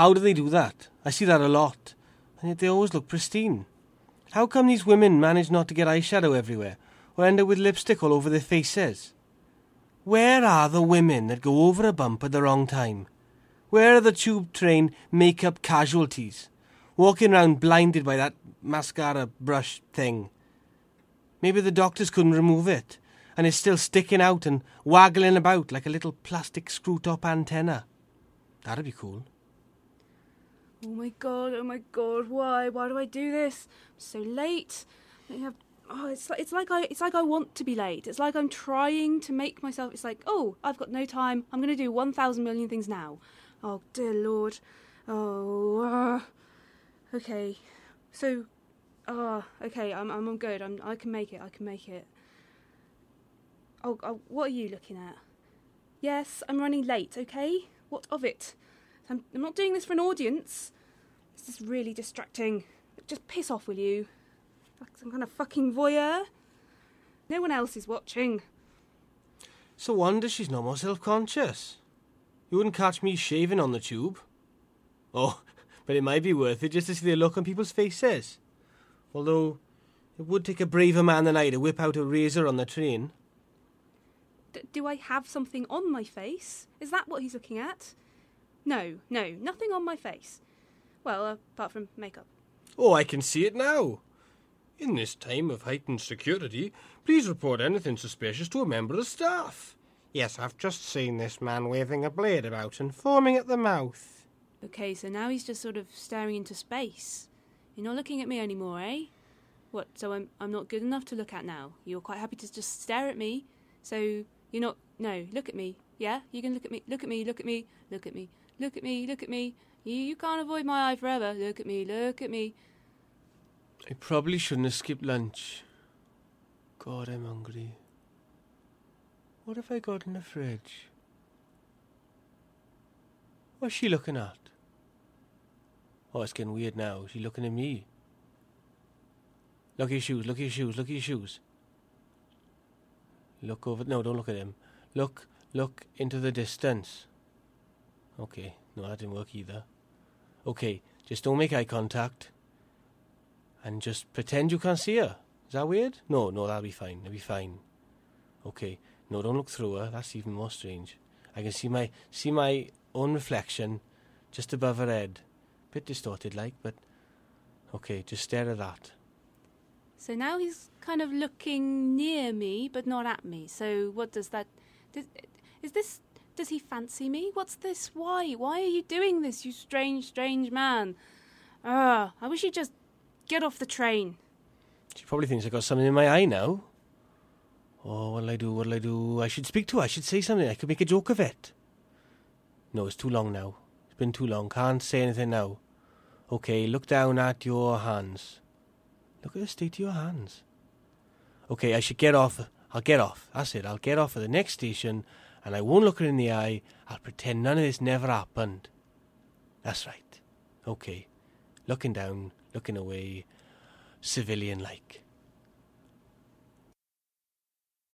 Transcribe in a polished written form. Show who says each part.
Speaker 1: How do they do that? I see that a lot. And yet they always look pristine. How come these women manage not to get eyeshadow everywhere, or end up with lipstick all over their faces? Where are the women that go over a bump at the wrong time? Where are the tube train makeup casualties, walking around blinded by that mascara brush thing? Maybe the doctors couldn't remove it, and it's still sticking out and waggling about like a little plastic screw-top antenna. That'd be cool.
Speaker 2: Oh my god, why? Why do I do this? I'm so late. It's like I want to be late. It's like I'm trying to make myself, it's like, oh, I've got no time. I'm going to do 1,000 million things now. Oh, dear Lord. Okay. So, okay, I'm good. I can make it. Oh, what are you looking at? Yes, I'm running late, okay? What of it? I'm not doing this for an audience. This is really distracting. Just piss off, will you? Like some kind of fucking voyeur. No one else is watching.
Speaker 1: It's a wonder she's not more self-conscious. You wouldn't catch me shaving on the tube. Oh, but it might be worth it just to see the look on people's faces. Although, it would take a braver man than I to whip out a razor on the train.
Speaker 2: Do I have something on my face? Is that what he's looking at? No, nothing on my face. Well, apart from makeup.
Speaker 1: Oh, I can see it now. In this time of heightened security, please report anything suspicious to a member of the staff. Yes, I've just seen this man waving a blade about and foaming at the mouth.
Speaker 2: Okay, so now he's just sort of staring into space. You're not looking at me anymore, eh? What, so I'm not good enough to look at now? You're quite happy to just stare at me? So you're not... No, look at me. Yeah? You can look at me. Look at me. Look at me. Look at me. Look at me. Look at me. You can't avoid my eye forever. Look at me. Look at me.
Speaker 1: I probably shouldn't have skipped lunch. God, I'm hungry. What have I got in the fridge? What's she looking at? Oh, it's getting weird now. She's looking at me. Look at your shoes. Look at your shoes. Look at your shoes. Look over... No, don't look at him. Look into the distance. Okay. No, that didn't work either. Okay, just don't make eye contact. And just pretend you can't see her. Is that weird? No, that'll be fine. That'll be fine. Okay. No, don't look through her. That's even more strange. I can see my own reflection just above her head. Bit distorted like, but... Okay, just stare at that.
Speaker 2: So now he's kind of looking near me, but not at me. So what does that... Does he fancy me? What's this? Why? Why are you doing this, you strange, strange man? I wish you'd just get off the train.
Speaker 1: She probably thinks I got something in my eye now. Oh, what'll I do? I should speak to her. I should say something. I could make a joke of it. No, it's too long now. It's been too long. Can't say anything now. Okay, look down at your hands. Look at the state of your hands. Okay, I should get off. I'll get off. That's it. I'll get off at the next station, and I won't look her in the eye. I'll pretend none of this never happened. That's right. Okay. Looking down, looking away, civilian-like.